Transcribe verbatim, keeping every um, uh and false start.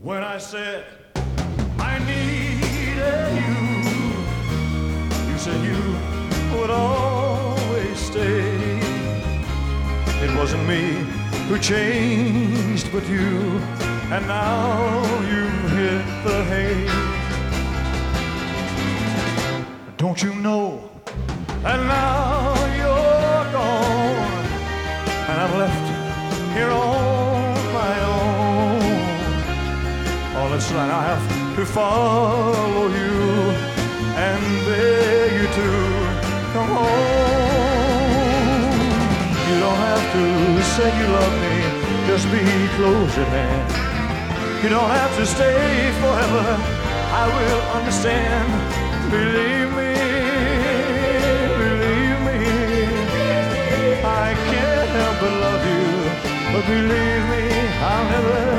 When I said I needed you, you said you would always stay. It wasn't me who changed but you, and now you've hit the hay. Don't you know that now you're gone, and I'm left here on my own. Oh, listen, I have to follow you and beg you to come home. You don't have to say you love me, just be close at hand. You don't have to stay forever, I will understand. Believe me, believe me, I can't help but love you, but believe me, I'll never